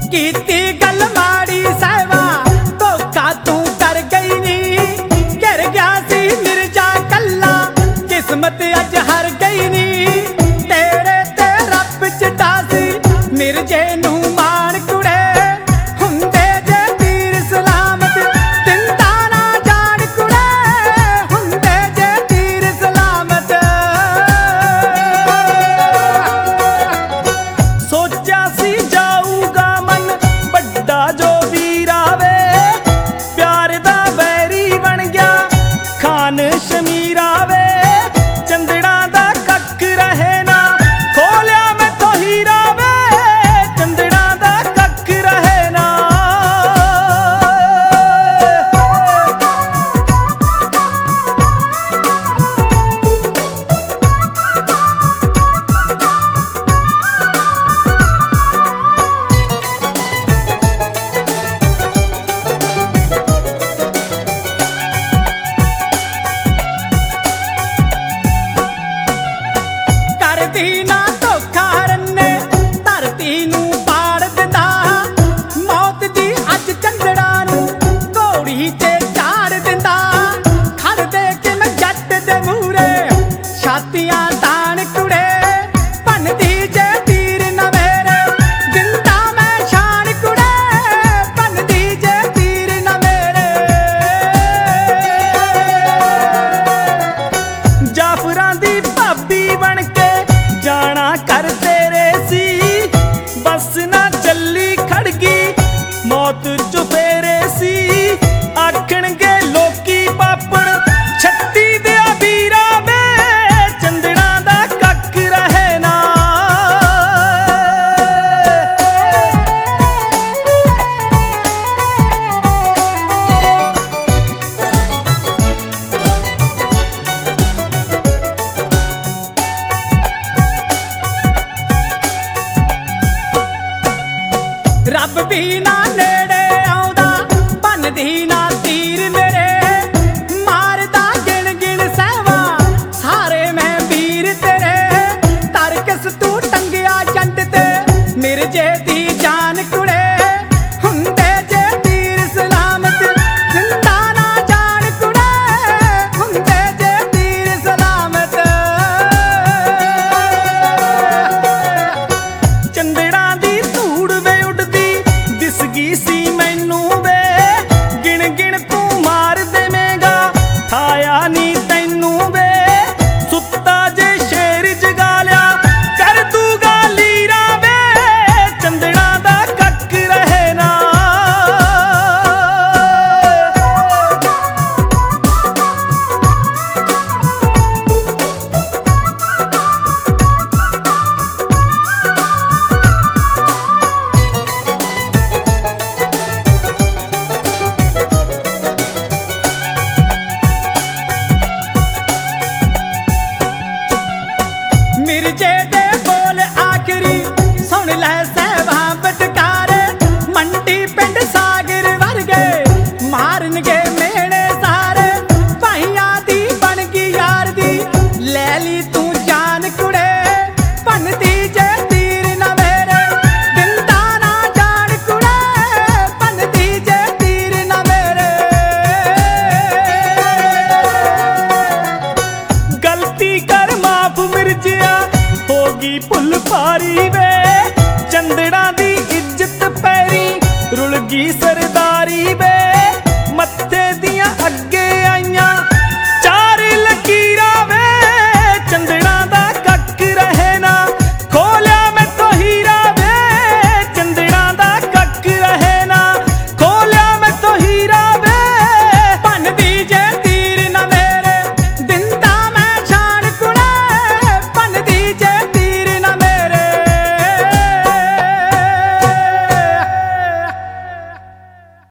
कीती गल माड़ी साहिबा धोखा तू कर गई नी। गिर गया सी मिर्जा कल्ला किस्मत अज हार गई नी। तेरे ते रब चिट्टा सी मिर्जे नू मान कुड़े हुंदे जे तीर सलामत दिंदा ना जान कुड़े हुंदे जे तीर सलामत। सोचा सी जाऊगा मन बड़ा जो वीर आवे प्यार दा बैरी बन गया खान शमीर आवे। चंदड़ा दा कक रहे ना खोलिया मैं तो हीरा वे चंदड़ा दा कक रहे ना। करदी ना धोखा रन्ने धरती नू पाड़ दिंदा। मौत दी अज चंदड़ा नू घोड़ी ते चाड़ दिंदा। खड़ दे के मैं जट दे मूरे छातियां तान कुड़े भन्नदी जे तीर न मेरे दिंदा मैं शान कुड़े भन्नदी जे तीर न मेरे। जाफरां दी भाबी बन के जाना कर तेरे सी बस ना चली खड़गी मौत चुफेरे सी। आखणगे लोकी पापड़ छत्ती दिया वीरा वे चंदड़ा दा कक रहे ना। रब भी ना नेड़े आउंदा भन्नदी ना तीर मेरे मारदा गिण गिण सहवा सारे मैं वीर तेरे। तरकस तू टंगिया जंड ते मिर्जे दी जान कुड़े हुंदे जे तीर सलामत जिंदा ना जान कुड़े हुंदे जे तीर सलामत। चंदड़ा दी धूड़ वे उड़दी दिसगी सी मैनू वे गिण गिण तू मार देवेगा थाया नी तैनू वे। सुत्ता जे शेर जगा लिया कर दूगा लीरा वे चंदड़ा दा कक रहे ना। मिर्जे दे बोल आखरी सुन लै सहवा बटकारे मंडी पिंड सागर वर्गे मारनगे मेणे सारे। भाइयां दी बन गई यार दी ले ली तू जान कुड़े भन्नदी जे तीर न मेरे दिंदा ना जान कुड़े भन्नदी जे तीर न मेरे। गलती कर माफ मिर्जिया होगी भुल पारी वे चंदड़ा दी इज्जत पैरी रुल गई सरदारी वे।